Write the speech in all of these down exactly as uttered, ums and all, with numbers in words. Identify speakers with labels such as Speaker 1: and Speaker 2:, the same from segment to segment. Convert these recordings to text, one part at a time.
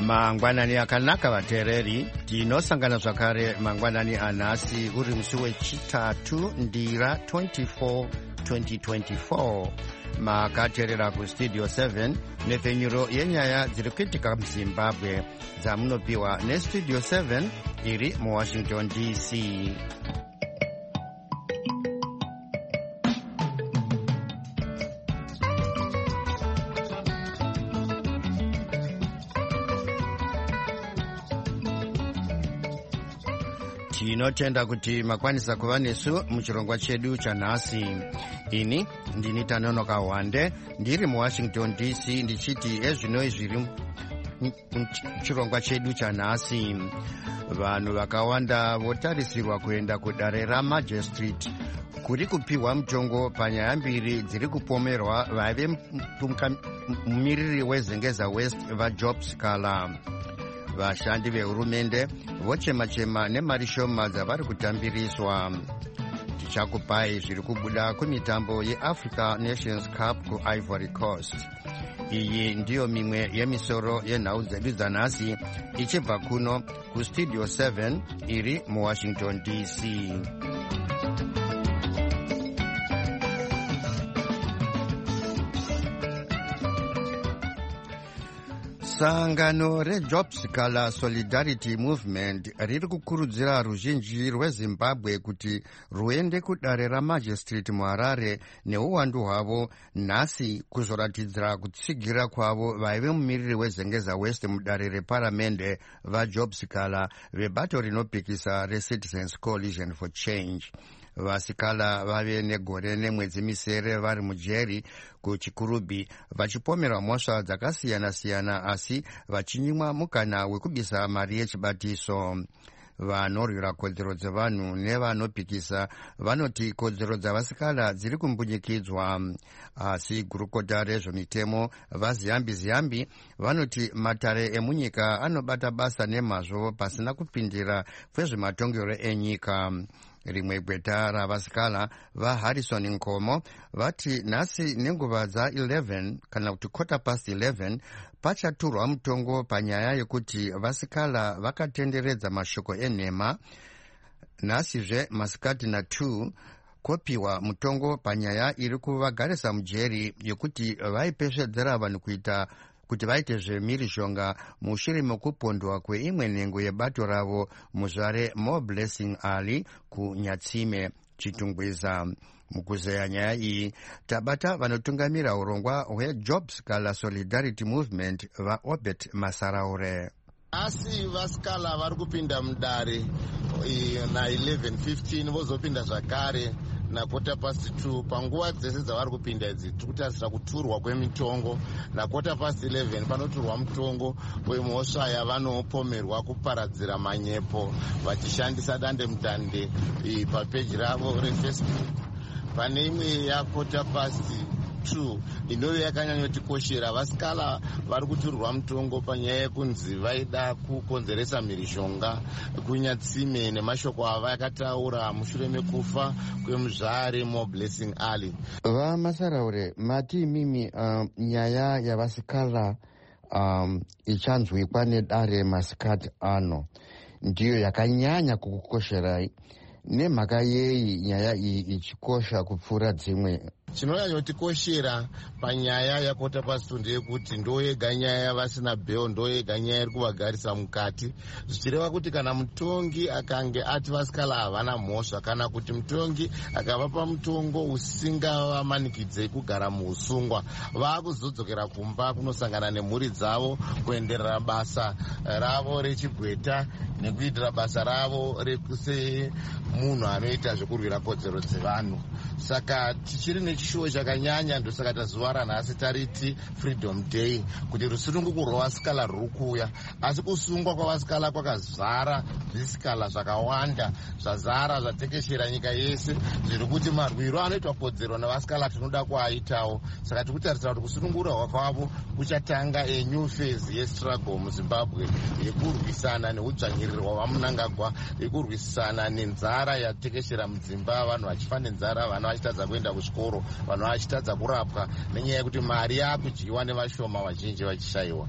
Speaker 1: mangwanani akanaka vateereri, tinosangana zvakare mangwanani anhasi uri musi wechitatu ndira twenty-four twenty twenty-four. Makateerera kustudio seven nepfenyuro yenyaya dziri kuitika muzimbabwe dzamunopiwa nestudio seven iri muwashington D C. Tinotenda kuti makwanisa kuva nesu muchirongwa chedu chanhasi. Ini ndini Tanonoka Wande ndiri muwashington D C ndichiti ezvinoi zviri muchirongwa chedu chanhasi. Vanhu vakawanda votarisirwa kuenda kudare ramajistrate kuri kupiwa mutongo panyaya mbiri dziri kupomerwa vaive mumiriri wezengeza West vaJob Sikala. Vashandi vehurumende vochema-chema nemari shoma dzavari kutambiriswa. Tichakupai zviri kubuda kumitambo yeAfrica Nations Cup kuIvory Coast. Iyi ndiyo mimwe yemisoro yenhau dzedu dzanhasi ichibva kuno kustudio seven iri muwashington D C. Sangano reJob Sikala Solidarity Movement riri kukurudzira ruzhinji rweZimbabwe kuti ruende kudare ramajistrate muHarare neuwandu hwavo nhasi kuzoratidzira kutsigira kwavo vaive mumiriri wezengeza West mudare reparamende vaJob Sikala vebato rinopikisa reCitizens Coalition for Change. Vasikala vave negore nemwedzi misere vari mujeri kuchikurubhi vachipomerwa mhosva dzakasiyana-siyana asi vachinyimwa mukana wekubisa mari yechibatiso. Vanorwira kodzero dzevanhu nevanopikisa vanoti kodzero dzavasikala dziri kumbunyikidzwa, asi gurukota rezvemitemo vaziyambi ziyambi vanoti matare emunyika anobata basa nemazvo pasina kupindira kwezvematongero enyika. Rimwe gweta ravasikala vaHarrison Nkomo vati nhasi nenguva dza11 kana kuti quarter past eleven pachaturwa mutongo panyaya yekuti vasikala vakatenderedza mashoko enhema. Nhasizve masikati na two kopiwa mutongo panyaya iri kuvagarisa mujeri yekuti vaipesvedzera vanhu kuita kuti vaite zvemhirizhonga mushure mekupondwa kweimwe nhengo yebato ravo muzvare More Blessing Ali kuNyatsime Chitungwiza. Mukuzeya nyaya iyi tabata vanotungamira urongwa hweJob Sikala Solidarity Movement vaObert Masaraure.
Speaker 2: Asi vasikala vari kupinda mudare na eleven fifteen vozopinda zvakare na quarter past two. Panguva dzese dzavari kupinda idzi tiri kutarisira kuturwa kwemitongo. Na quarter past eleven panoturwa mutongo wemhosva yavanopomerwa kuparadzira manyepo vachishandisa dande mutande papeji ravo reFacebook. Pane imwe ya quarter past two inove yakanyanyotikoshera. Vasikala vari kuturwa mutongo panyaya yekunzi vaida kukonzeresa mhirizhonga kuNyatsime nemashoko ava yakataura mushure mekufa kwemuzvare More Blessing Ali.
Speaker 1: Vamasaraure mati imimi uh, nyaya yavasikala um, ichanzwikwa nedare masikati ano ndiyo yakanyanya kukukosherai. Nemhaka yei nyaya iyi ichikosha kupfuura dzimwe?
Speaker 2: Chinonyanyotikoshera panyaya yaquarter past two ndeyekuti ndoyega nyaya yavasina bheo, ndoyega nyaya iri kuvagarisa mukati, zvichireva kuti kana mutongi akange ati vasikala havana mhosva kana kuti mutongi akavapa mutongo usingavamanikidzei kugara muusungwa, vaakuzodzokera kumba kunosangana nemhuri dzavo, kuenderera basa ravo rechigweta nekuitira basa ravo rekusemunhu anoita zvekurwira kodzero dzevanhu. Saka tichiri nechishuwo chakanyanya, ndosaka tazuva ranhasi tariti Freedom Day, kuti rusununguko rwavasikala rwuri kuuya, asi kusungwa kwavasikala kwakazara zvisikala zvakawanda zvazara zvatekeshera nyika yese, zviri kuti marwiro anoitwa kodzero navasikala tinoda kuaitawo. Saka tiri kutarisira kuti kusunungura kwavo kuchatanga enew phase yestruggle muZimbabwe yekurwisana neudzvanyirirwa hwaMnangagwa, yekurwisana nenzara yatekeshera mudzimba, vanhu vachifa nenzara, vana vachitadza kuenda kuchikoro, vanhu vachitadza kurapwa nenyaya yekuti mari yakudyiwa nevashoma vazhinji vachishayiwa.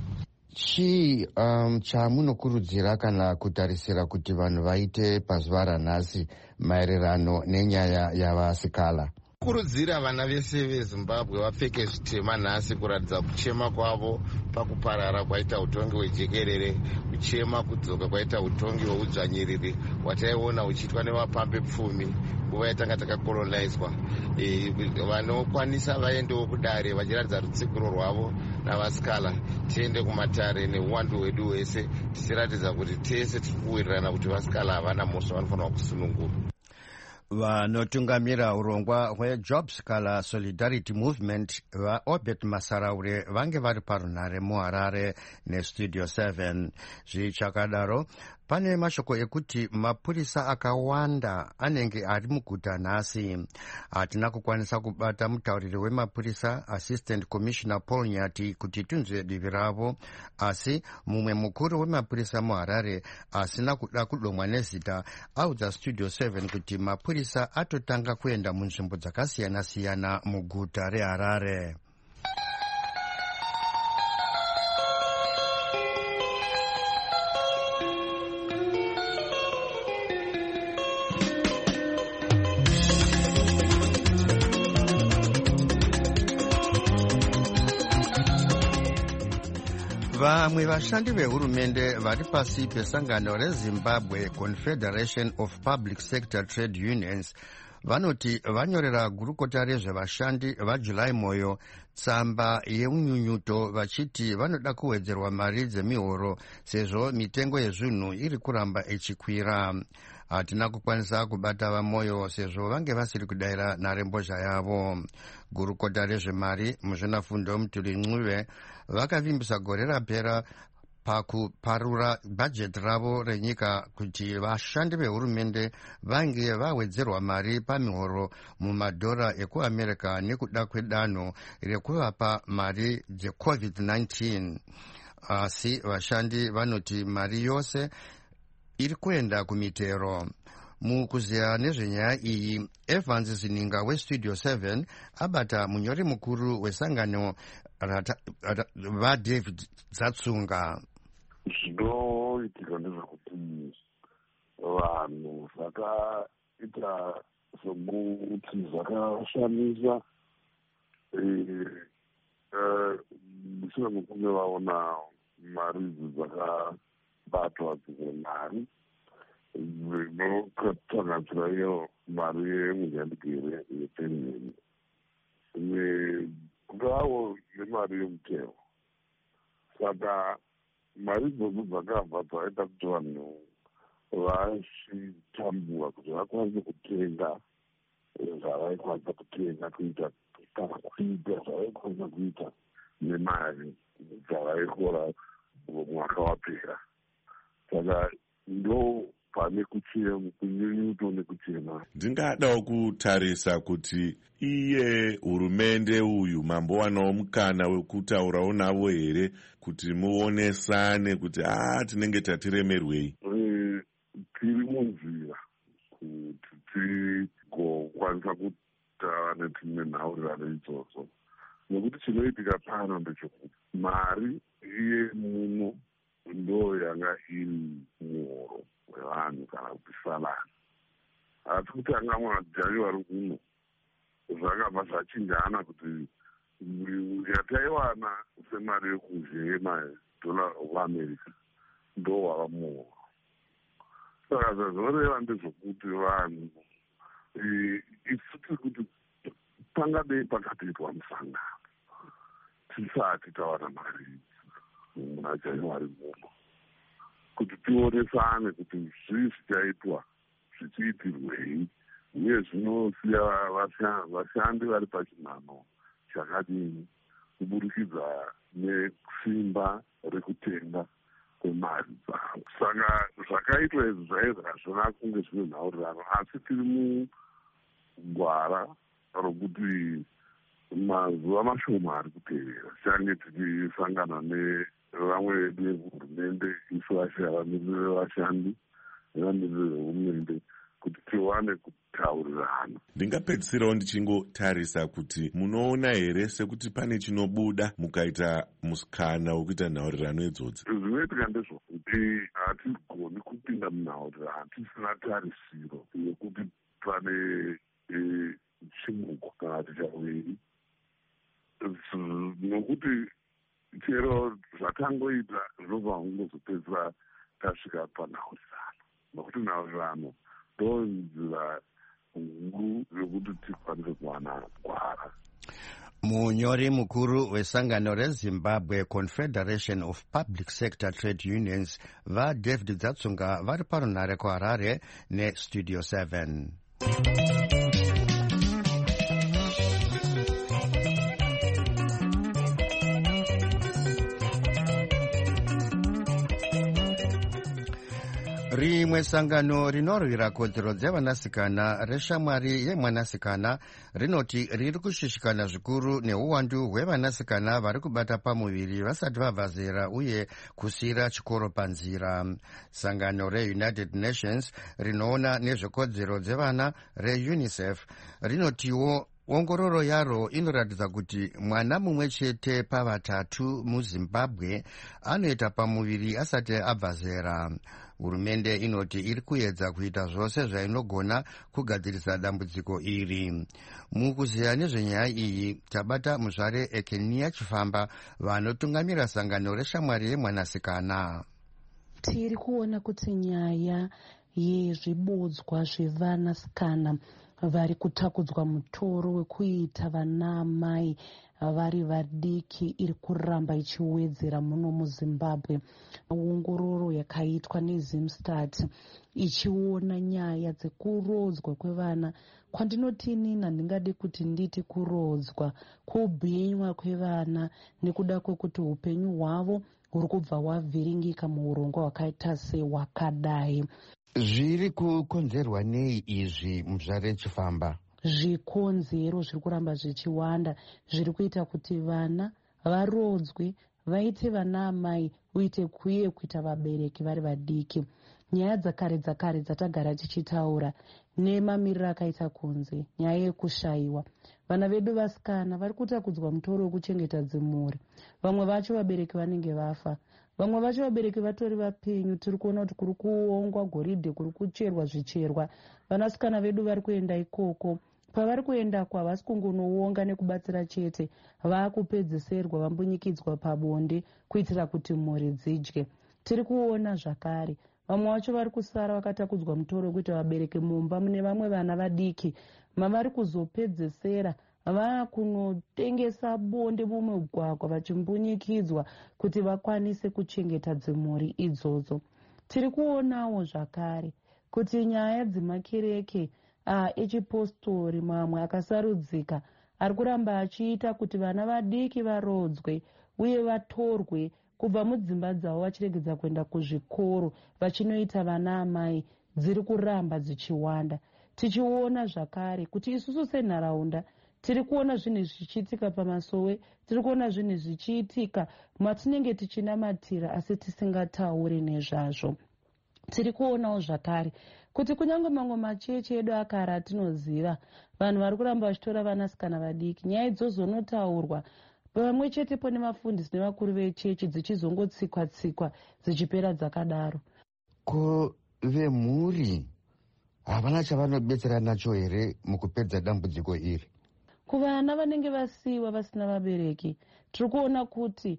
Speaker 1: chii um, chamunokurudzira kana kutarisira kuti vanhu vaite pazuva ranhasi maererano nenyaya yavasikala?
Speaker 2: Kurudzira vana vese veZimbabwe vapfeke zvitema nhasi kuratidza kuchema kwavo pakuparara kwaita utongi hwejekerere, kuchema kudzoka kwaita utongi hweudzvanyiriri hwataiona huchiitwa nevapambe pfumi nguva yatanga takakolonizwa. E, vanokwanisa vaendewo kudare vachiratidza rutsigiro rwavo navasikala. Tiende kumatare neuwandu hwedu hwese tichiratidza kuti tese tiri kuwirirana kuti vasikala havana mhosva vanofanira kusunungurwa.
Speaker 1: Vanotungamira urongwa hweJobs Kala Solidarity Movement vaObert Masaraure vange vari parunhare muHarare neStudio seven. Zvichakadaro, pane mashoko ekuti mapurisa akawanda anenge ari muguta nhasi. Hatina kukwanisa kubata mutauriri wemapurisa Assistant Commissioner Paul Nyati kuti tunzwe divi ravo, asi mumwe mukuru wemapurisa muHarare asina kuda kudomwa nezita audza Studio seven kuti mapurisa atotanga kuenda munzvimbo dzakasiyana-siyana muguta reHarare. Vamwe vashandi vehurumende vari pasi pesangano reZimbabwe Confederation of Public Sector Trade Unions vanoti vanyorera gurukota rezvevashandi vaJuly Moyo tsamba yeunyunyuto vachiti vanoda kuwedzerwa mari dzemihoro sezvo mitengo yezvinhu iri kuramba ichikwira. Hatina kukwanisa kubata vaMoyo sezvo vange vasiri kudayira nharembozha yavo. Gurukota rezvemari muzvinafundo Mutuli Ncube vakavimbisa gore rapera pakuparura bhajeti ravo renyika kuti vashandi vehurumende vange vawedzerwa mari pamihoro mumadhora ekuamerica nekuda kwedanho rekuvapa mari dzecovid nineteen. Asi vashandi vanoti mari yose iri kuenda kumitero. Mukuziya nezvenyaya iyi, Evans Zininga weStudio seven abata munyori mukuru wesangano vaDavid Dzatsunga.
Speaker 3: Zvinoitika ndezvekuti vanhu zvakaita sokuti zvakashamisa mushure mekunge vaona mari idzi dzakabatwa dzimwe mari dzinosanganisira iyo mari yemunyandigere yepenheni ngavo nemari yemutero. Saka mari idzodzo dzakabva dzaita kuti vanhu vachitambura kuti vakwanise kutenga zvavaikwanisa kutenga kuita kana kuita zvavaikwanisa kuita nemari dzavaikora mwaka wapera. Saka ndo pane kunyunyuto nekuchema.
Speaker 4: Ndingadawo kutarisa kuti iye hurumende uyu mambowanawo mukana wekutaurawo navo here kuti muonesane kuti ah tinenge tatiremerwei.
Speaker 3: Tiri munzira kuti tigokwanisa kutaura netimwe nhaurirano idzodzo, nekuti chinoitika pano ndechekuti mari iye muno ndo yanga iri muhoro wevanhu kana kuti salari. Asi kuti anga majari vari kuno zvakabva zvachinjana kuti yataiwana semari yekuzhe yemadhora okuamerica ndo wava muhoro. Saka zvazvoreva ndezvokuti vanhu isu tiri kuti pangadei pakatoitwa musangano tisati tawana mari muna January muno kuti tionesane kuti zvii zvichaitwa zvichiitirwei uye zvinosiya vashandi vari pachinhano chakadini kuburikidza nesimba rekutenga kwemari dzavo. Saka zvakaitwa izvi zvaizvi hazvina kunge zvine nhaurirano, asi tiri mugwara rokuti mazuva mashoma ari kutevera change tichisangana nevamwe vedu vehurumende, isu vashavamiriri vevashandi nevamiriri vehurumende kuti tiwane kutaurirana.
Speaker 4: Ndingapedzisirawo ndichingotarisa kuti munoona here sekuti pane chinobuda mukaita musikana wekuita nhaurirano idzodzi?
Speaker 3: Zvinoitika ndezvokuti hatigoni kupinda munhaurirano tisina tarisiro yekuti pane chimuko kana kuti chaviri, nokuti chero zvatangoita zvinobva kungozopedzisa tasvika panhaurirano, nokuti nhaurirano ndo nzira huru yokuti tikwanise kuwana gwara.
Speaker 1: Munyori mukuru wesangano reZimbabwe Confederation of Public Sector Trade Unions vaDavid Dzatsunga vari parunhare kuHarare neStudio seven. Rimwe sangano rinorwira kodzero dzevanasikana reshamwari yemwanasikana rinoti riri kushishikana zvikuru neuwandu hwevanasikana vari kubata pamuviri vasati vabva zera uye kusiyira chikoro panzira. Sangano reUnited Nations rinoona nezvekodzero dzevana reUNICEF rinotiwo ongororo yaro inoratidza kuti mwana mumwe chete pavatatu muZimbabwe anoita pamuviri asati abva zera. Hurumende inoti iri kuedza kuita zvose zvainogona kugadzirisa dambudziko iri. Mukuziya nezvenyaya iyi tabata muzvare Ekenia Chifamba vanotungamira sangano reshamwari yemwanasikana.
Speaker 5: Tiri kuona kuti nyaya yezvibodzwa zvevanasikana vari kutakudzwa mutoro wekuita vanamai vari vadiki iri kuramba ichiwedzera muno muZimbabwe. Ongororo yakaitwa neZimstat ichiona nyaya dzekurodzwa kwevana, kwandinoti inini handingadi kuti nditi kurodzwa, kubhinywa kwevana nekuda kwekuti upenyu hwavo huri kubva hwavhiringika muurongwa hwakaita sehwakadai.
Speaker 1: Zviri kukonzerwa nei izvi muzvare Chifamba?
Speaker 5: Zvikonzero zviri kuramba zvichiwanda zviri kuita kuti vana varodzwe, vaite vana amai uite kuye kuita vabereki vari vadiki. Nyaya dzakare dzakare dzatagara tichitaura nemamiriro akaita kunze, nyaya yekushayiwa. Vana vedu vasikana vari kutakudzwa mutoro wekuchengeta dzimhuri. Vamwe vacho vabereki vanenge vafa, vamwe vacho vabereki vatori vapenyu. Tiri kuona kuti kuri kuongwa goridhe, kuri kucherwa zvicherwa. Vanasikana vedu vari kuenda ikoko. Pavari kuendako havasi kungonoonga nekubatsira chete, vaakupedzeserwa vambunyikidzwa pabonde kuitira kuti mhuri dzidye. Tiri kuona zvakare vamwe vacho vari kusara vakatakudzwa mutoro wekuti vabereke mumba mune vamwe vana vadiki, mavari kuzopedzesera vaakunotengesa bonde mumugwagwa vachimbunyikidzwa kuti vakwanise kuchengeta dzimhuri idzodzo. Tiri kuonawo zvakare kuti nyaya dzemakereke echipostori mamwe akasarudzika ari kuramba achiita kuti vana vadiki varodzwe uye vatorwe kubva mudzimba dzavo vachiregedza kuenda kuzvikoro vachinoita vana amai dziri kuramba dzichiwanda. Tichiona zvakare kuti isusu senharaunda tiri kuona zvinhu zvichiitika pamasowe, tiri kuona zvinhu zvichiitika matinenge tichinamatira asi tisingatauri nezvazvo. Tiri kuonawo zvakare kuti kunyange mamwe machechi edu akara atinoziva, vanhu vari kuramba vachitora vanasikana vadiki, nyaya idzozonotaurwa pamwe chetepo nemafundisi nevakuru vechechi dzichizongotsikwa tsikwa dzichipera dzakadaro.
Speaker 1: Ko vemhuri havana chavanobetsera nacho here mukupedza dambudziko iri?
Speaker 5: Kuvana vanenge vasiyiwa vasina vabereki, tiri kuona kuti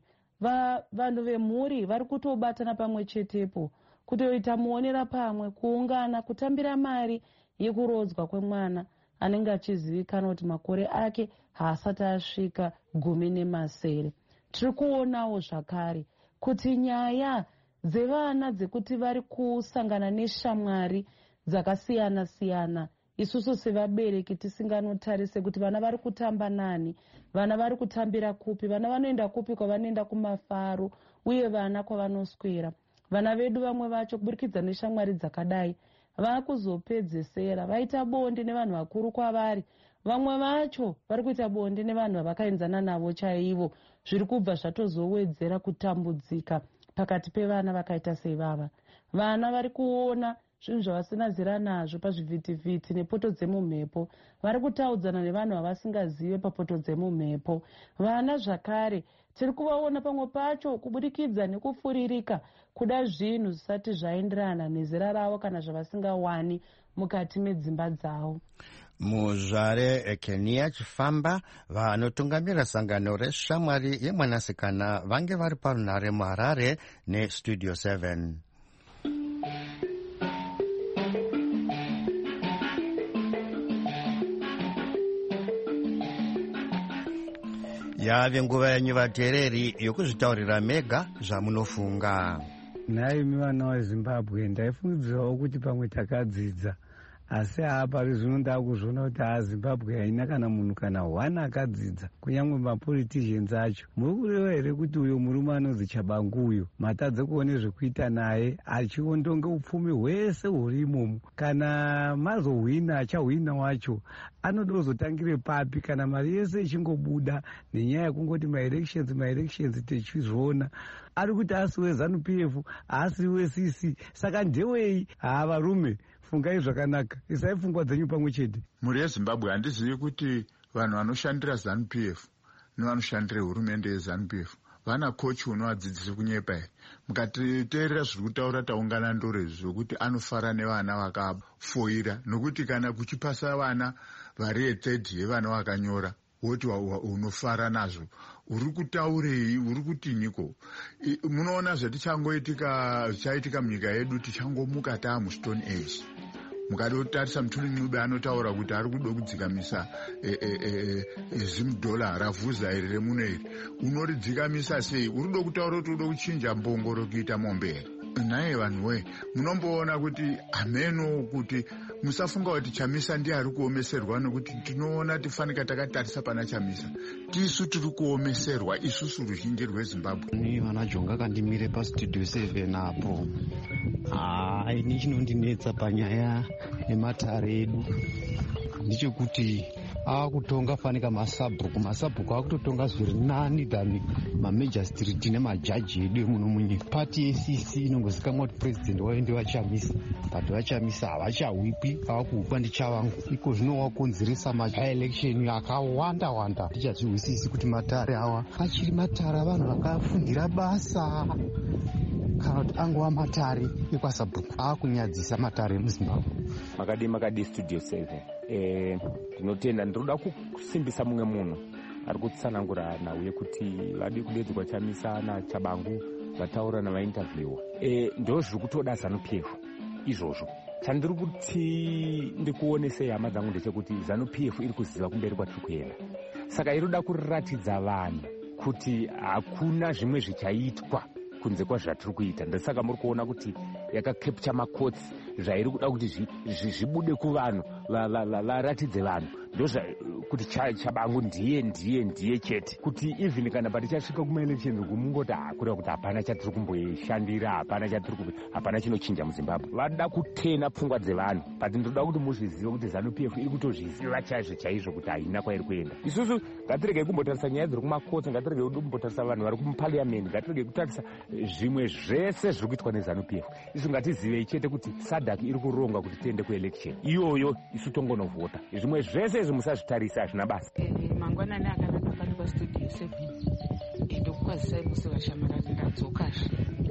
Speaker 5: vanhu vemhuri vari kutobatana pamwe chetepo kutoita muonera pamwe, kuungana, kutambira mari yekurodzwa kwemwana anenge achizivikanwa kuti makore ake haasati asvika gumi nemasere. Tiri kuonawo zvakare kuti nyaya dzevana dzekuti vari kusangana neshamwari dzakasiyana siyana, isusu sevabereki tisinganotarise kuti vana vari kutamba nani, vana vari kutambira kupi, vana vanoenda kupi kwavanoenda kumafaro, uye vana kwavanoswera. Vana vedu vamwe vacho kuburikidza neshamwari dzakadai vaakuzopedzesera vaita bonde nevanhu vakuru kwavari, vamwe vacho vari kuita bonde nevanhu vavakaenzana navo chaivo, zviri kubva zvatozowedzera kutambudzika pakati pevana vakaita sevava. Vana vari kuona zvinhu zvavasina zera nazvo pazvivhitivhiti nepoto dzemumhepo. Vari kutaudzana nevanhu vavasingazive papoto dzemumhepo. Vana zvakare tiri kuvaona pamwe pacho kubudikidza nekufuririka kuda zvinhu zvisati zvaenderana nezera ravo kana zvavasingawani mukati medzimba dzavo.
Speaker 1: Muzvare Kenya Chifamba vanotungamira sangano reshamwari yemwanasikana vange vari parunhare muHarare neStudio seven. Yave nguva yenyu vateereri yokuzvitaurira mega zvamunofunga.
Speaker 6: Naimi vana veZimbabwe, ndaifungidzirawo kuti pamwe takadzidza, asi hapari zvino ndakuzviona kuti haZimbabwe haina kana munhu kana hwana akadzidza, kunyange mapoliticians acho. Muri kureva here kuti uyo murume anonzi Chabangu uyo matadze kuone zvekuita naye achiondonge upfumi hwese huri imomo? Kana mazohwina achahwina wacho anoda kuzotangire papi kana mari yese ichingobuda nenyaya yekungoti maelections maelections tichizviona? Ari kuti asiwe ZANU P F asiwe C C, saka ndewei? Ha varume, fungai zvakanaka, isai pfungwa dzenyu pamwe chete.
Speaker 7: Muri yeZimbabwe handizivi kuti vanhu vanoshandira ZANU P F nevanoshandira hurumende yeZANU P F vana kochi unovadzidzisa kunyepa here? Mukatiteerera zviri kutaura taungana ndore zvokuti anofara nevana vakafoira, nokuti kana kuchipasa vana vari yethird yevana vakanyora woti unofara nazvo, uri kutaurei? Uri kutinyiko? Munoona zvatichangoitika zvichaitika munyika yedu, tichangomuka taa mustone age. Mukadotarisa Mutuli Ncube anotaura kuti ari kuda kudzikamisa zimudhola ravhuza iri remuno iri. Unoridzikamisa sei? Uri kuda kutaura kuti uda kuchinja mbongoro kuita mombe here? Naye vanhu we, munomboona kuti ameno kuti musafunga kuti Chamisa ndiye ari kuomeserwa, nokuti tinoona tifanika takatarisa pana Chamisa. Tisu tiri kuomeserwa isusu ruzhinji rweZimbabwe.
Speaker 8: Ni vana Jonga kandimire paStudio seven apo. Ah, ini chinondinetsa panyaya yematare edu ndechekuti akutonga fanika masabhuku masabhuku akutotonga zviri nani than mamajor street nemajaji edu emuno munyika. Pati ye-C C inongozikamwa kuti president wayo ndewachamisa, but vachamisa havachahwipi, avakuhwipa ndichavangu. Iko zvino wakonzeresa ma-election akawanda wanda. Tichazvihwisisi kuti matare awa achiri matare avanhu vakafundira basa kana kuti angova matare ekwasabhuku akunyadzisa matare emuZimbabwe.
Speaker 9: Makadi makadi Studio seven. Eh, tinotenda ndinoda kusimbisa mumwe munhu ari kutsanangura nauye kuti vadi kudedzwa Chamisa naChabangu vataura navainterviewa. Eh, ndo zviri kutoda ZANU P F izvozvo. Chandiri kuti ndikuonesei hama dzangu ndechekuti ZANU P F iri kuziva kumberi kwatiri kuenda. Saka inoda kuratidza vanhu kuti hakuna zvimwe zvichaitwa kunze kwazvatiri kuita. Ndosaka muri kuona kuti yakakepcha makotsi zvairi kuda kuti zvibude kuvanhu varatidze vanhu. Ndozva kuti Chabangu ndiye ndiye ndiye chete, kuti even kana patichasvika kumaelections kumungoti hakureva kuti hapana chatiri kumboishandira, hapana chatiri kupi, hapana chinochinja muZimbabwe. Vada kutena pfungwa dzevanhu, but ndoda kuti muzvizive kuti ZANU P F iri kutozviziva chaizvo chaizvo kuti haina kwairi kuenda. Isusu ngatiregei kumbotarisa nyaya dziri kumakotsi, ngatiregei kumbotarisa vanhu vari kumupariamendi, ngatiregei kutarisa zvimwe zvese zviri kuitwa neZANU P F. Isu ngatizivei chete kuti SADC iri kuronga kuti tiende kuelection iyoyo, isu tongonovhota. Zvimwe zvese izvi musazvitarisa hazvina basa.
Speaker 10: Mangwanani akanaka pano paStudio seven ndokukwazisai muse vashamarari ndadzokazve.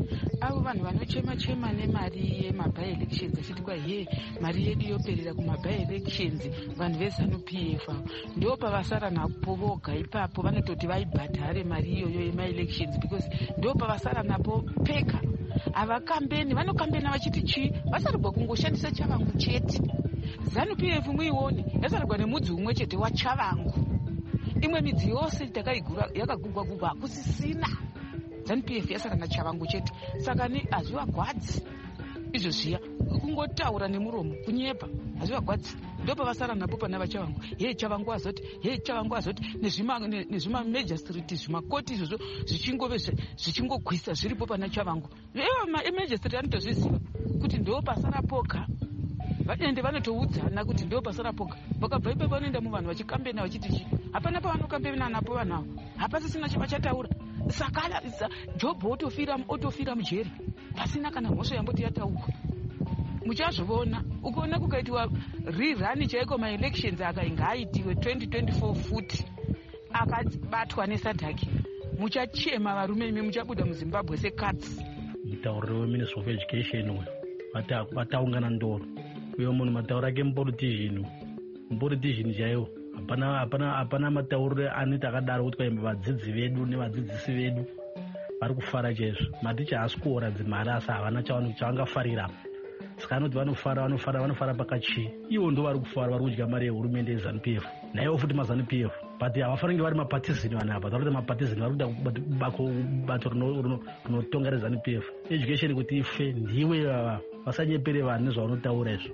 Speaker 10: Avo vanhu vanochema chema nemari yemabhai elections achiti kwa ye mari yedu yoperera kumabhai elections, vanhu veZANU P F ndo pavasara napo voga ipapo vanototi vaibhadhare mari iyoyo yemaelections, because ndo pavasara napo peka. Avakambeni vanokambena vachiti chii, vasarigwa kungoshandisa Chavangu chete. ZANU P F muione yasarigwa nemudzi umwe chete waChavangu. Imwe midzi yose takaigura yakagugwa gugwa hakusisina. ZANU P F yasara naChavangu chete. Saka ni hazvivagwadzi izvo zviya kungotaura nemuromo kunyepa, hazvivagwadzi. Ndo pavasara napo pana vaChavangu. Ye Chavangu azoti, ye Chavangu azoti, nezvima nezvima major street zvimakoti izvozvo zvichingove zvichingogwisa zviripo pana Chavangu. Ewa major street anotozviziva kuti ndo pasara poka. Vaende vanotoudzana kuti ndo pasara poka. Vakabva ipapo vanoenda muvanhu vachikambena vachiti chi. Hapana pavanokambena napo vanhu avo. Hapasisina chavachataura. Saka Job otofira otofira mujeri pasina kana mhosva yamboti yataurwa. muchazviona ukaona kukaitiwa rirani chaiko maelections akainga aitiwe twenty twenty-four futi akabatwa nesadhaki muchachema varume imi muchabuda muzimbabwe sekatsi.
Speaker 11: Mutauriri weministry of education uyu vataungana ndoro uyo munhu matauro ake mupolitician mupolitician chaiwo hapana hapana hapana matauriro anoita akadaro kuti kwaimba vadzidzi vedu nevadzidzisi vedu vari kufara chaizvo. Maticha haasi kuora dzimari asi havana chavangafarira saka anoti vanofara vanofara vanofara pakachii ivo ndo vari kufara vari kudya mari yehurumende yeZANU P F naivo futi maZANU P F but havafanirwi vari mapatizini vanhu apa vari kuita mapatizini vari kuda bato rinotonga reZANU P F. Education kuti ife ndiwe vava vasanyepere vanhu nezvavanotaura izvo.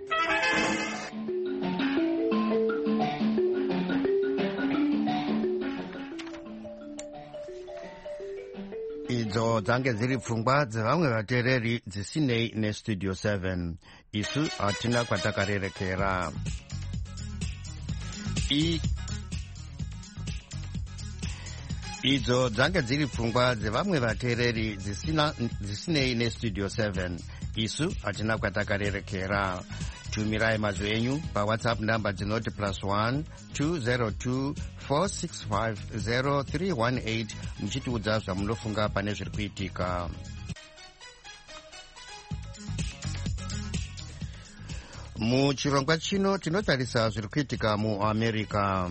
Speaker 1: idzo dzange dziri pfungwa dzevamwe vateereri dzisinei nestudio seven. Isu hatina kwatakarerekera. I idzo dzange dziri pfungwa dzevamwe vateereri dzisinei nestudio seven. Isu hatina kwatakarerekera. Tumirai mazwi enyu pawhatsapp namba dzinoti plus one two zero two four six five zero three one eight muchitiudza zvamunofunga pane zviri kuitika. Muchirongwa chino tinotarisa zviri kuitika muAmerica.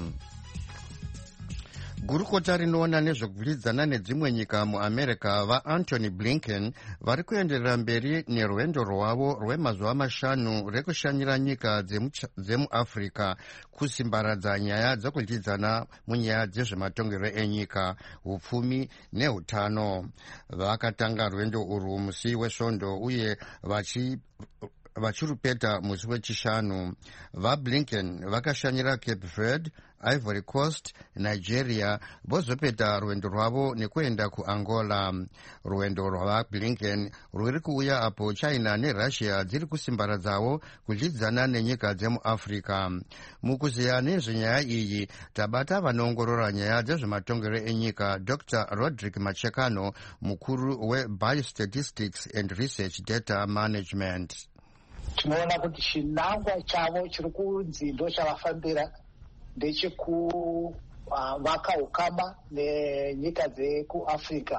Speaker 1: Gurukota rinoona nezvekuvhiridzana nedzimwe nyika muAmerica vaAntony Blinken vari kuenderera mberi nerwendo rwavo rwemazuva mashanu rekushanyira nyika dzemuAfrica kusimbaradza nyaya dzekudyidzana munyaya dzezvematongero enyika, upfumi neutano. Vakatanga rwendo urwu musi wesvondo uye vachi vachirupeta musi wechishanu. VaBlinken vakashanyira Cape Verde, Ivory Coast, Nigeria, vozopeta rwendo rwavo nekuenda kuAngola. Rwendo rwavaBlinken rwuri kuuya apo China neRussia dziri kusimbaradzawo kudyidzana nenyika dzemuAfrica. Mukuziya nezvenyaya iyi tabata vanoongorora nyaya dzezvematongero enyika Doctor Roderick Machekano, mukuru weBiostatistics and Research Data Management.
Speaker 12: Tinoona kuti chinangwa chavo chiri kunzi ndo chavafambira ndechekuvaka ukama nenyika dzekuAfrica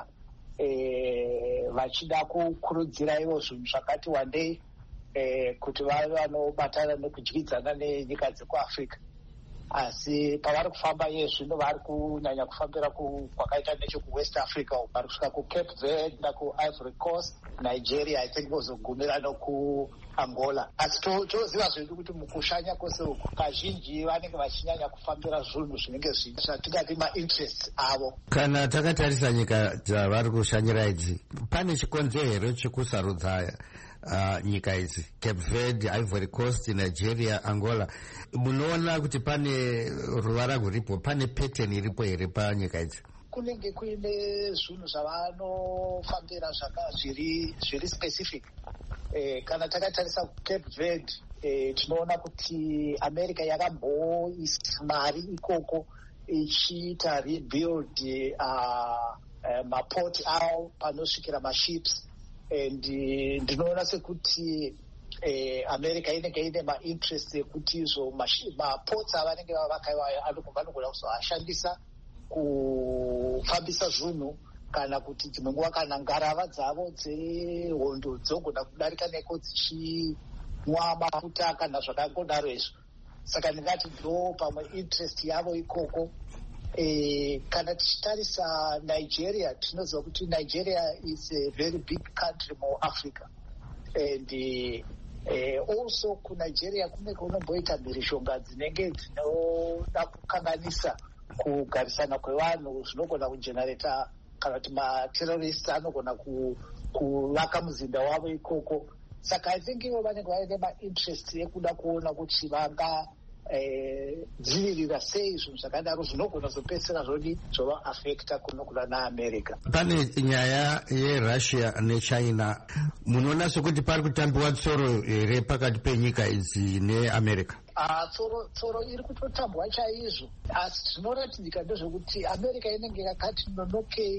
Speaker 12: vachida kukurudzira ivo zvinhu zvakati wandei kuti vave vanobatana nekudyidzana nenyika dzekuAfrica. Asi pavari kufamba iye zvino vari kunyanya kufambira kwakaita nechekuwest Africa vari kusvika kuCape Verde nakuIvory Coast, Nigeria, I think vozogumira nokuAngola. Asi toziva zvedu kuti mukushanya kwose uku kazhinji vanenge vachinyanya kufambira zvinhu zvinenge zvatingati mainterest avo.
Speaker 1: Kana takatarisa nyika dzavari kushanyira idzi, pane chikonzero chekusarudza Uh, nyika idzi Cape Verde, Ivory Coast, Nigeria, Angola. Munoona kuti pane ruvara rwuripo, pane pattern iripo here panyika idzi?
Speaker 12: Kunenge kuine zvinhu zvavanofambira zviri zviri specific. Eh, kana takatarisa Cape Verde eh, tinoona kuti America yakamboisa mari ikoko ichiita rebuild uh, uh, maport avo panosvikira maships. And ndinoona sekuti eh, America inenge ine mainterest ekuti izvo maports avanenge vavakaiwayo vanogona kuzoashandisa kufambisa zvinhu, kana kuti dzimwe nguva kana ngarava dzavo dzehondo dzogona kudarika neko dzichimwa mafuta kana zvakangodaro izvo. Saka ndingati ndo pamwe interest yavo ikoko. Eh, kana tichitarisa Nigeria tinoziva kuti Nigeria is a very big country mu Africa, and eh, also kuNigeria kune kunomboita mhirishonga dzinenge dzinoda kukanganisa kugarisana kwevanhu zvinogona kujenereta kana kuti materrorists anogona kuvaka muzinda wavo ikoko. Saka I think ivo vanenge vaine mainterest ekuda kuona kuti vanga Eh, dzivirira sei zvinhu zvakadaro zvinogona zopedzisira zvodi zvovaafekta kunokuna naAmerica.
Speaker 1: Pane nyaya yeRussia neChina, munoona sekuti pari kutambiwa tsoro here pakati penyika idzi neAmerica?
Speaker 12: Ah, tsoro tsoro iri kutotambwa chaizvo, asi zvinoratidzika ndezvekuti America inenge yakati nonokei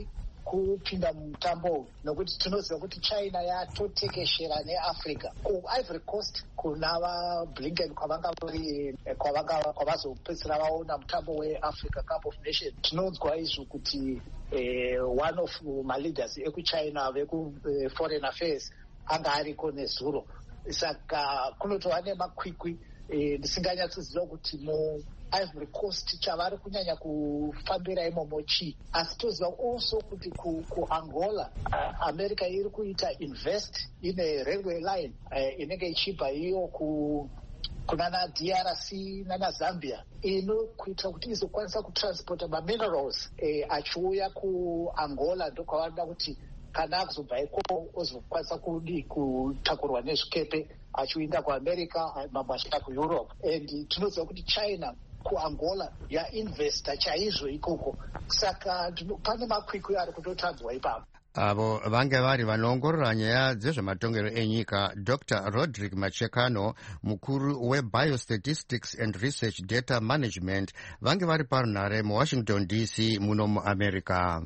Speaker 12: kupinda mumutambo nokuti tinoziva kuti China yatotekeshera neAfrica. kuIvory Coast kuna vaBlinken kwavanga kwavazopedzisira vaona mutambo weAfrica Cup of Nations. Tinonzwa izvo kuti eh, one of maleaders ekuchina veku-foreign uh, affairs anga ariko nezuro. Saka kunotova nemakwikwi ndisinganyatsoziva eh, kuti mu Ivory Coast chavari kunyanya kufambira imomo chii. Asi toziva also kuti ku, ku Angola uh, America iri kuita invest ine railway line uh, inenge ichibva iyo ku kunana D R C nana Zambia inokuita kuti izokwanisa kutransporta maminerals eh, achiuya ku Angola. Ndokwavanoda kuti kana akuzobva iko ozokwanisa kudi kutakurwa nezvikepe achienda kuAmerica mamwe achienda kuEurope. And tinoziva kuti China ku Angola yainvesta chaizvo ikoko. Saka pane makwikwi ari kutotanzwa ipapo.
Speaker 1: Avo vange vari vanoongorora nyaya dzezvematongero enyika. Doctor Roderick Machekano, mukuru weBiostatistics and Research Data Management, vange vari parunhare muWashington D C muno muAmerica.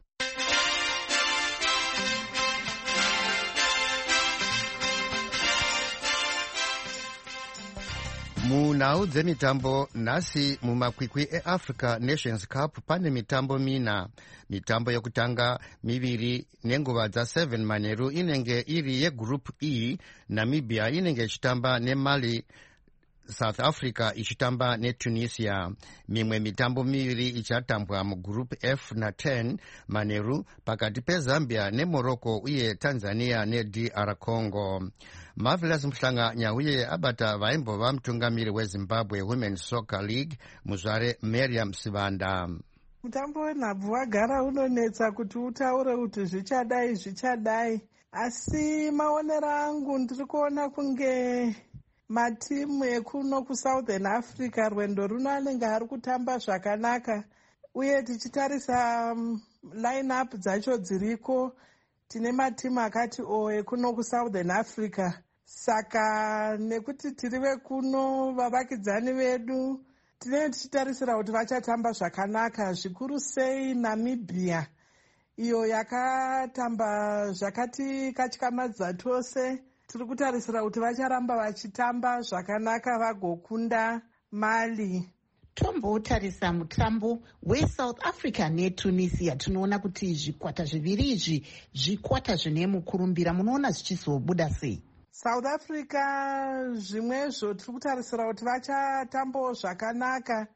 Speaker 1: Munhau dzemitambo nhasi mumakwikwi eAfrica Nations Cup pane mitambo mina. Mitambo yekutanga miviri nenguva dza7 manheru inenge iri yegroup E. Namibia inenge ichitamba neMali, South Africa ichitamba neTunisia. Mimwe mitambo miviri ichatambwa mugroup F na ten manheru pakati peZambia neMorocco uye Tanzania neD R Congo. Marvelous Mhlanga Nyauye abata vaimbova mutungamiri weZimbabwe Women's Soccer League muzvare Miriam Sivanda.
Speaker 13: Mutambo wenhabvu wagara unonetsa kuti utaure kuti zvichadai zvichadai, asi maonero angu ndiri kuona kunge matimu ekuno kuSouthern Africa rwendo runo anenge ari kutamba zvakanaka, uye tichitarisa um, line-up dzacho dziriko tine matimu akati o ekuno kuSouthern Africa. Saka nekuti tiri vekuno vavakidzani vedu tinenge tichitarisira kuti vachatamba zvakanaka, zvikuru sei Namibia iyo yakatamba zvakati katyamadza tose. Tiri kutarisira kuti vacharamba vachitamba zvakanaka vagokunda Mali.
Speaker 14: Tombotarisa mutambo weSouth Africa neTunisia. Tinoona kuti zvikwata zviviri izvi zvikwata zvine mukurumbira. Munoona zvichizobuda sei?
Speaker 13: South Africa zvimwezvo tiri kutarisira kuti vachatambawo zvakanaka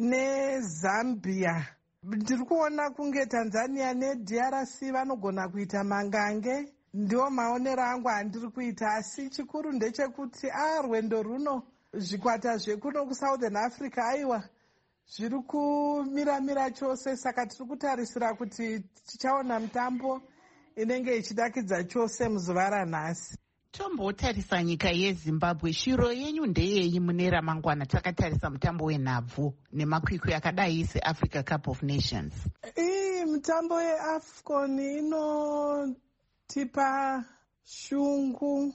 Speaker 13: neZambia. Ndiri kuona kunge Tanzania neD R C vanogona kuita mangange. Ndiwo maonero angu andiri kuita, asi chikuru ndechekuti a rwendo runo zvikwata zvekuno kuSouthern Africa aiwa zviri kumiramira chose. Saka tiri kutarisira kuti tichaona mutambo inenge ichidakidza chose muzuva ranhasi.
Speaker 14: Tombotarisa nyika yeZimbabwe. Shiro yenyu ndeyei mune ramangwana? Takatarisa mutambo wenhabvu nemakwikwi akadai seAfrica Cup of Nations.
Speaker 13: Ii mutambo yeAfcon ino tipa shungu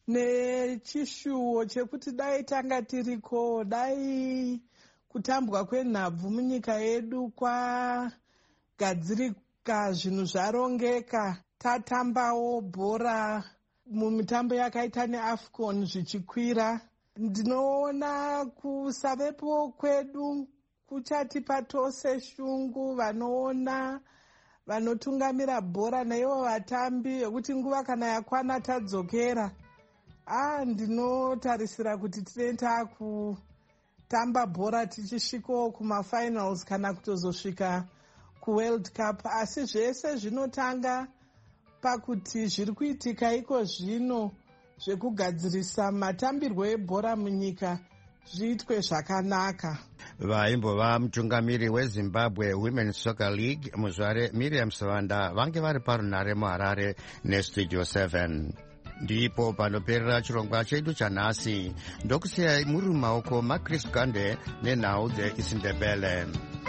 Speaker 13: nechishuwo chekuti dai tanga tiriko, dai kutambwa kwenhabvu munyika yedu kwagadzirika, zvinhu zvarongeka, tatambawo bhora mumitambo yakaita neAfcon zvichikwira. Ndinoona kusavepo kwedu kuchatipa tose shungu, vanoona vanotungamira bhora naivo vatambi, vekuti nguva kana yakwana tadzokera. Ah, ndinotarisira kuti tinoita kutamba bhora tichisvikawo kumafinals kana kutozosvika kuWorld Cup. Asi zvese zvinotanga pakuti zviri kuitika iko zvino zvekugadzirisa matambirwo ebhora munyika zviitwe zvakanaka.
Speaker 1: Vaimbova mutungamiri weZimbabwe Women's Soccer League muzvare Miriam Sivanda vange vari parunhare muHarare neStudio seven. Ndipo panoperera chirongwa chedu chanhasi. Ndokusiyai muri mumaoko maChris Gande nenhau dzeIsindebele.